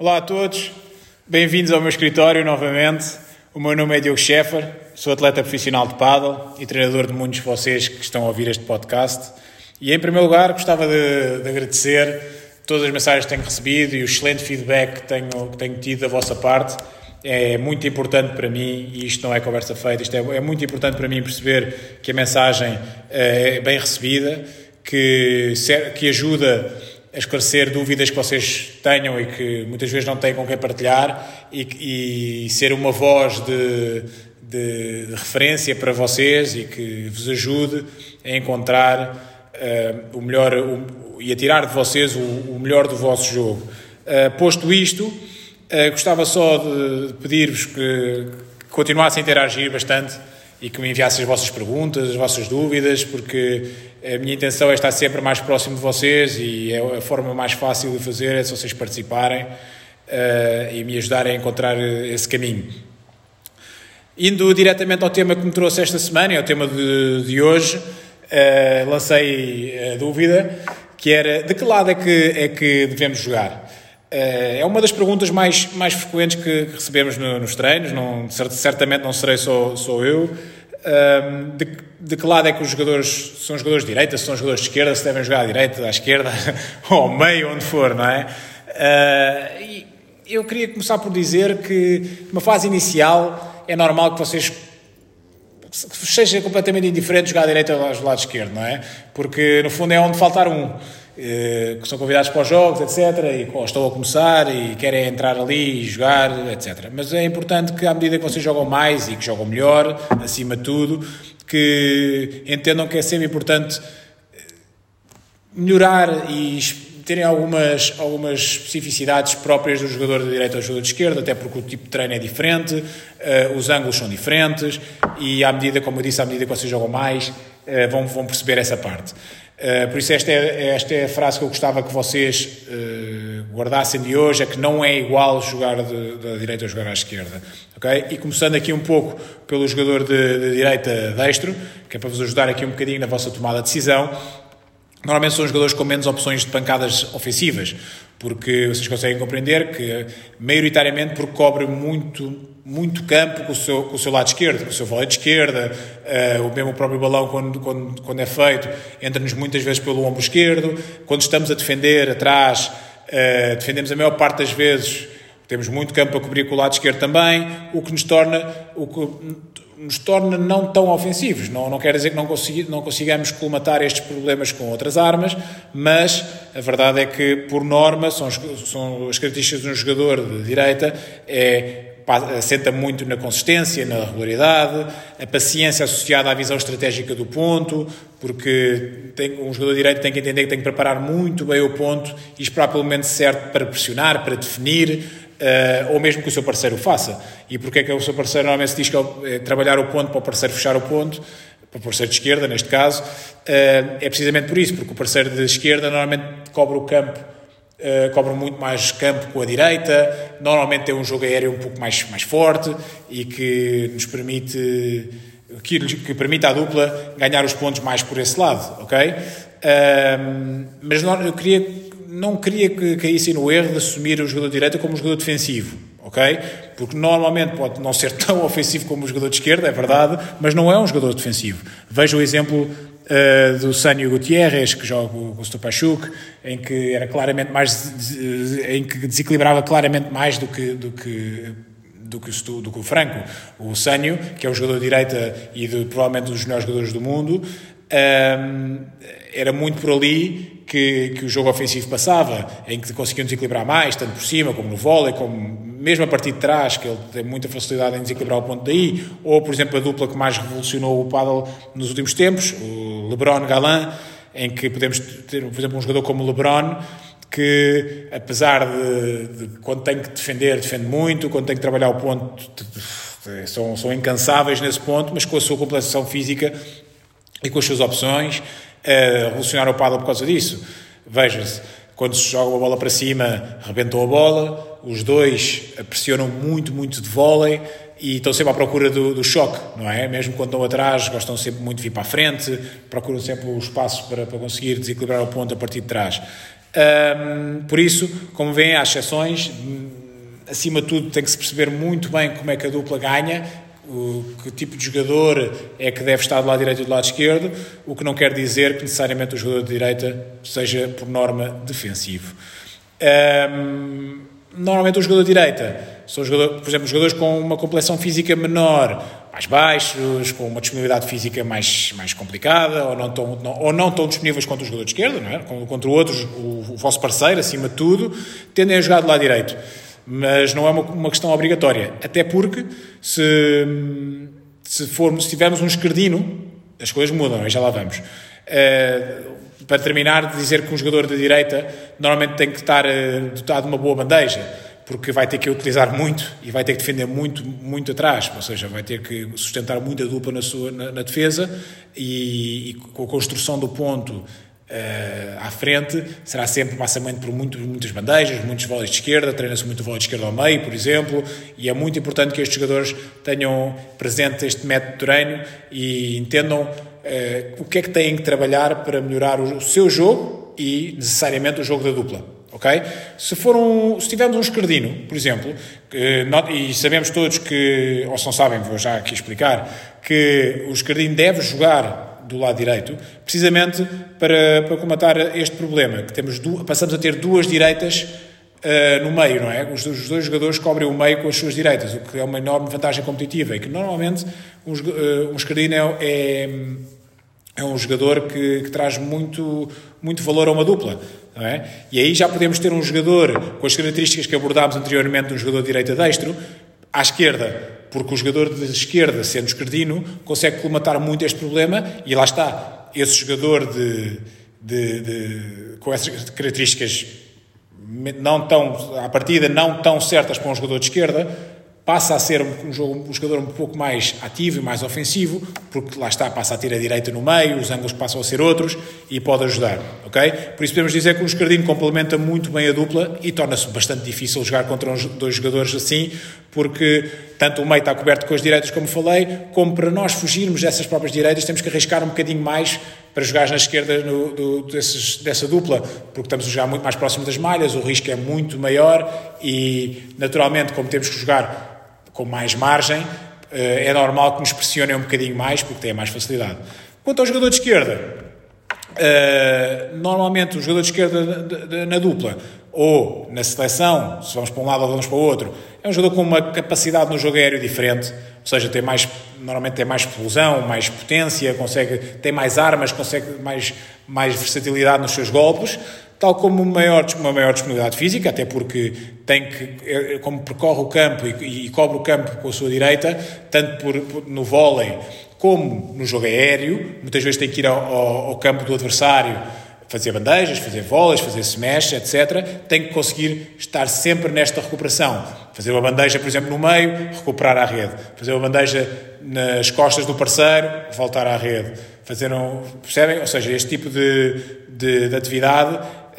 Olá a todos, bem-vindos ao meu escritório novamente. O meu nome é Diogo Scheffer, sou atleta profissional de pádel e treinador de muitos de vocês que estão a ouvir este podcast. E em primeiro lugar gostava de agradecer todas as mensagens que tenho recebido e o excelente feedback que tenho tido da vossa parte. É muito importante para mim, e isto não é conversa feita, isto é muito importante para mim perceber que a mensagem é bem recebida, que ajuda a esclarecer dúvidas que vocês tenham e que muitas vezes não têm com quem partilhar e ser uma voz de referência para vocês e que vos ajude a encontrar o melhor e a tirar de vocês o melhor do vosso jogo. Posto isto, gostava só de pedir-vos que continuassem a interagir bastante e que me enviassem as vossas perguntas, as vossas dúvidas, porque a minha intenção é estar sempre mais próximo de vocês e a forma mais fácil de fazer é se vocês participarem e me ajudarem a encontrar esse caminho. Indo diretamente ao tema que me trouxe esta semana, é o tema de hoje, lancei a dúvida, que era: de que lado é que devemos jogar? É uma das perguntas mais frequentes que recebemos nos treinos, certamente não serei só eu. De que lado é que os jogadores são jogadores de direita, se são jogadores de esquerda, se devem jogar à direita, à esquerda, ou ao meio, onde for, não é? E eu queria começar por dizer que numa fase inicial é normal que vocês seja completamente indiferente jogar à direita ou ao lado esquerdo, não é? Porque no fundo é onde faltar que são convidados para os jogos, etc., ou estão a começar e querem entrar ali e jogar, etc. Mas é importante que, à medida que vocês jogam mais e que jogam melhor, acima de tudo, que entendam que é sempre importante melhorar e terem algumas especificidades próprias do jogador de direita ou do jogador de esquerda, até porque o tipo de treino é diferente, os ângulos são diferentes e, como eu disse, à medida que vocês jogam mais, vão perceber essa parte. Por isso esta é a frase que eu gostava que vocês guardassem de hoje, é que não é igual jogar da direita ou jogar à esquerda, ok? E começando aqui um pouco pelo jogador de direita destro, que é para vos ajudar aqui um bocadinho na vossa tomada de decisão. Normalmente são jogadores com menos opções de pancadas ofensivas, porque vocês conseguem compreender que, maioritariamente, porque cobre muito campo com o seu lado esquerdo, com o seu vôlei de esquerda, o próprio balão, quando é feito, entra-nos muitas vezes pelo ombro esquerdo. Quando estamos a defender atrás, defendemos a maior parte das vezes, temos muito campo a cobrir com o lado esquerdo também, o que nos torna não tão ofensivos. Não quer dizer que não consigamos colmatar estes problemas com outras armas, mas a verdade é que, por norma, são as características de um jogador de direita, assenta muito na consistência, na regularidade, a paciência associada à visão estratégica do ponto, porque um jogador de direito tem que entender que tem que preparar muito bem o ponto e esperar pelo momento certo para pressionar, para definir, ou mesmo que o seu parceiro o faça. E porque é que o seu parceiro normalmente se diz que é trabalhar o ponto para o parceiro fechar o ponto, para o parceiro de esquerda, neste caso, é precisamente por isso, porque o parceiro de esquerda normalmente cobre o campo, cobre muito mais campo com a direita, normalmente tem um jogo aéreo um pouco mais forte e que nos permite à dupla ganhar os pontos mais por esse lado, ok? Mas não queria que caíssem no erro de assumir o jogador de direita como um jogador defensivo, ok? Porque normalmente pode não ser tão ofensivo como o jogador de esquerda, é verdade, mas não é um jogador defensivo. Veja o exemplo do Sânio Gutierrez, que joga com o Stopachuk, em que era claramente em que desequilibrava claramente mais do que o Franco. O Sânio, que é um jogador de direita e provavelmente um dos melhores jogadores do mundo, era muito por ali que o jogo ofensivo passava, em que conseguiam desequilibrar mais, tanto por cima como no vôlei, como mesmo a partir de trás, que ele tem muita facilidade em desequilibrar o ponto daí, ou, por exemplo, a dupla que mais revolucionou o pádel nos últimos tempos, o LeBron-Galán, em que podemos ter, por exemplo, um jogador como o LeBron, que, apesar de quando tem que defender, defende muito, quando tem que trabalhar o ponto, são incansáveis nesse ponto, mas com a sua complexação física e com as suas opções, revolucionaram o pádel por causa disso. Veja-se, quando se joga a bola para cima, rebentou a bola, os dois pressionam muito de vôlei e estão sempre à procura do choque, não é? Mesmo quando estão atrás, gostam sempre muito de vir para a frente, procuram sempre os espaços para conseguir desequilibrar o ponto a partir de trás. Por isso, como veem, há exceções, acima de tudo, tem que se perceber muito bem como é que a dupla ganha, que tipo de jogador é que deve estar do lado direito e do lado esquerdo, o que não quer dizer que necessariamente o jogador de direita seja, por norma, defensivo. Normalmente o jogador de direita são, por exemplo, jogadores com uma complexão física menor, mais baixos, com uma disponibilidade física mais complicada, ou não tão disponíveis quanto o jogador de esquerda, não é? Contra outros, o vosso parceiro, acima de tudo, tendem a jogar do lado direito. Mas não é uma questão obrigatória. Até porque, se tivermos um esquerdino, as coisas mudam, já lá vamos. Para terminar, dizer que um jogador de direita normalmente tem que estar dotado de uma boa bandeja, porque vai ter que utilizar muito e vai ter que defender muito, muito atrás, ou seja, vai ter que sustentar muito a dupla na defesa e com a construção do ponto à frente, será sempre massamente por muitas bandejas, muitos vôleis de esquerda, treina-se muito vôlei de esquerda ao meio, por exemplo, e é muito importante que estes jogadores tenham presente este método de treino e entendam o que é que têm que trabalhar para melhorar o seu jogo e, necessariamente, o jogo da dupla. Okay? Se tivermos um esquerdino, por exemplo, e sabemos todos que, ou se não sabem, vou já aqui explicar, que o esquerdino deve jogar do lado direito, precisamente para combater este problema, que passamos a ter duas direitas no meio, não é? Os dois jogadores cobrem o meio com as suas direitas, o que é uma enorme vantagem competitiva, e que normalmente um esquerdino é um jogador que traz muito, muito valor a uma dupla, não é? E aí já podemos ter um jogador com as características que abordámos anteriormente de um jogador de direita destro, à esquerda, porque o jogador de esquerda, sendo esquerdino, consegue colmatar muito este problema, e lá está, esse jogador com essas características à partida não tão certas para um jogador de esquerda, passa a ser um jogador um pouco mais ativo e mais ofensivo, porque lá está, passa a ter a direita no meio, os ângulos passam a ser outros e pode ajudar, ok? Por isso podemos dizer que o esquerdino complementa muito bem a dupla e torna-se bastante difícil jogar contra dois jogadores assim, porque tanto o meio está coberto com as direitas, como falei, como para nós fugirmos dessas próprias direitas temos que arriscar um bocadinho mais para jogar na esquerda dessa dupla, porque estamos a jogar muito mais próximo das malhas, o risco é muito maior e, naturalmente, como temos que jogar com mais margem, é normal que nos pressionem um bocadinho mais, porque têm mais facilidade. Quanto ao jogador de esquerda, normalmente o jogador de esquerda na dupla ou na seleção, se vamos para um lado ou vamos para o outro, é um jogador com uma capacidade no jogo aéreo diferente, ou seja, normalmente tem mais explosão, mais potência, tem mais armas, consegue mais versatilidade nos seus golpes, tal como uma maior disponibilidade física, até porque como percorre o campo e cobre o campo com a sua direita, tanto no vôlei como no jogo aéreo, muitas vezes tem que ir ao campo do adversário, fazer bandejas, fazer vôleis, fazer smash, etc. Tem que conseguir estar sempre nesta recuperação. Fazer uma bandeja, por exemplo, no meio, recuperar à rede. Fazer uma bandeja nas costas do parceiro, voltar à rede. Percebem? Ou seja, este tipo de atividade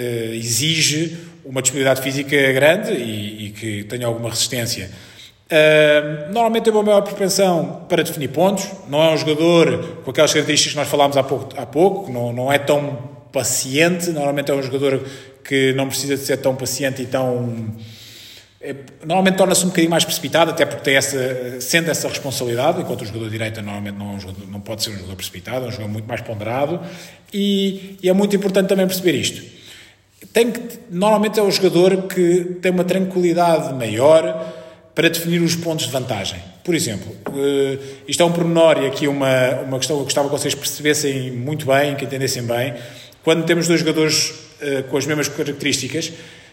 exige uma disponibilidade física grande e que tenha alguma resistência. Normalmente tem uma maior propensão para definir pontos. Não é um jogador com aquelas características que nós falámos há pouco, não é tão paciente. Normalmente é um jogador que não precisa de ser tão paciente e tão... Normalmente torna-se um bocadinho mais precipitado, até porque sente essa responsabilidade, enquanto o jogador de direita normalmente não pode ser um jogador precipitado, é um jogador muito mais ponderado, e é muito importante também perceber isto. Normalmente é um jogador que tem uma tranquilidade maior para definir os pontos de vantagem. Por exemplo, isto é um pormenor e aqui uma questão que eu gostava que vocês percebessem muito bem, que entendessem bem. Quando temos dois jogadores com as mesmas características,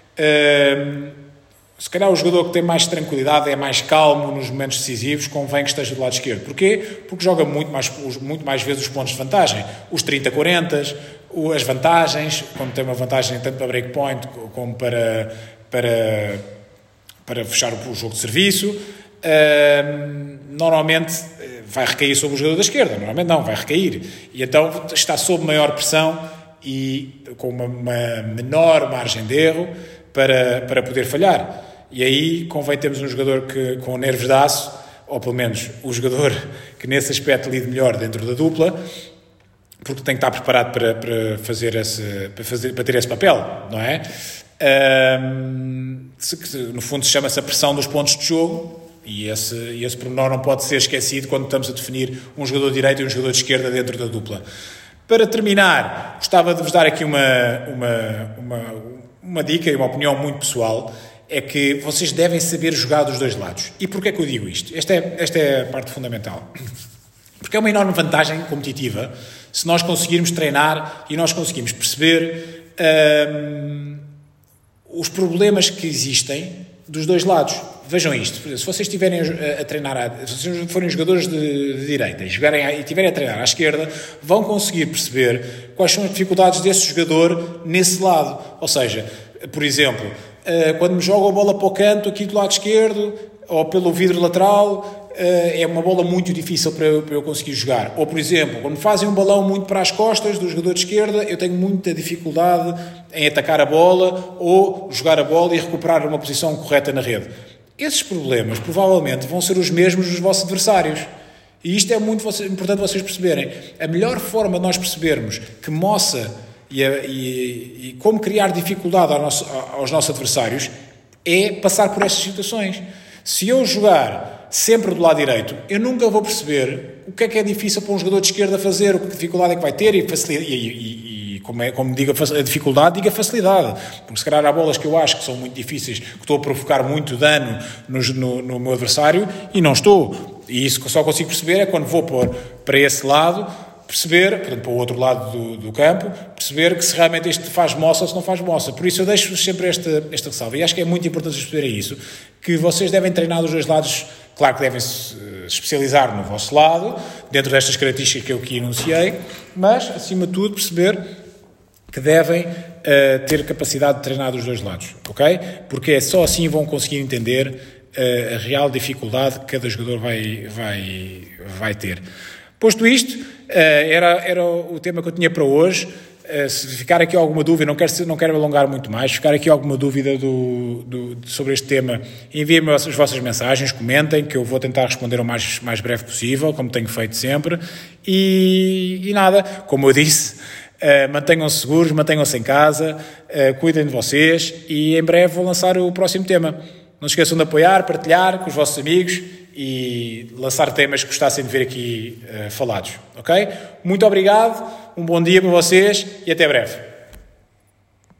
se calhar o jogador que tem mais tranquilidade, é mais calmo nos momentos decisivos, convém que esteja do lado esquerdo. Porquê? Porque joga muito mais vezes os pontos de vantagem. Os 30-40, as vantagens, quando tem uma vantagem tanto para breakpoint como para fechar o jogo de serviço, normalmente vai recair sobre o jogador da esquerda. Normalmente não, vai recair. E então está sob maior pressão e com uma menor margem de erro para poder falhar. E aí convém termos um jogador com nervos de aço, ou pelo menos o jogador que nesse aspecto lide melhor dentro da dupla, porque tem que estar preparado para ter esse papel, não é? que no fundo chama-se a pressão dos pontos de jogo, e esse pormenor não pode ser esquecido quando estamos a definir um jogador de direita e um jogador de esquerda dentro da dupla. Para terminar, gostava de vos dar aqui uma dica e uma opinião muito pessoal, é que vocês devem saber jogar dos dois lados. E porquê é que eu digo isto? Esta é a parte fundamental. Porque é uma enorme vantagem competitiva se nós conseguirmos treinar e nós conseguirmos perceber os problemas que existem dos dois lados. Vejam isto, se vocês estiverem a treinar, se vocês forem jogadores de direita e estiverem a treinar à esquerda, vão conseguir perceber quais são as dificuldades desse jogador nesse lado. Ou seja, por exemplo, quando me jogam a bola para o canto aqui do lado esquerdo ou pelo vidro lateral, é uma bola muito difícil para eu conseguir jogar. Ou, por exemplo, quando fazem um balão muito para as costas do jogador de esquerda, eu tenho muita dificuldade em atacar a bola ou jogar a bola e recuperar uma posição correta na rede. Esses problemas provavelmente vão ser os mesmos dos vossos adversários. E isto é muito importante vocês perceberem. A melhor forma de nós percebermos que moça e como criar dificuldade aos nossos adversários é passar por estas situações. Se eu jogar sempre do lado direito, eu nunca vou perceber o que é difícil para um jogador de esquerda fazer, o que dificuldade é que vai ter e como digo a dificuldade, digo a facilidade. Porque se calhar há bolas que eu acho que são muito difíceis, que estou a provocar muito dano no meu adversário e não estou. E isso que eu só consigo perceber é quando vou pôr para esse lado, perceber, portanto, para o outro lado do campo, perceber que se realmente este faz moça ou se não faz moça. Por isso eu deixo-vos sempre esta ressalva. E acho que é muito importante vocês perceberem isso, que vocês devem treinar dos dois lados. Claro que devem se especializar no vosso lado, dentro destas características que eu aqui enunciei, mas, acima de tudo, perceber que devem ter capacidade de treinar dos dois lados, ok? Porque é só assim vão conseguir entender a real dificuldade que cada jogador vai ter. Posto isto, era o tema que eu tinha para hoje. Se ficar aqui alguma dúvida, não quero alongar muito mais, se ficar aqui alguma dúvida sobre este tema, enviem-me as vossas mensagens, comentem, que eu vou tentar responder o mais breve possível, como tenho feito sempre. E nada, como eu disse, mantenham-se seguros, mantenham-se em casa, cuidem de vocês e em breve vou lançar o próximo tema. Não se esqueçam de apoiar, partilhar com os vossos amigos e lançar temas que gostassem de ver aqui falados, ok? Muito obrigado, um bom dia para vocês e até breve.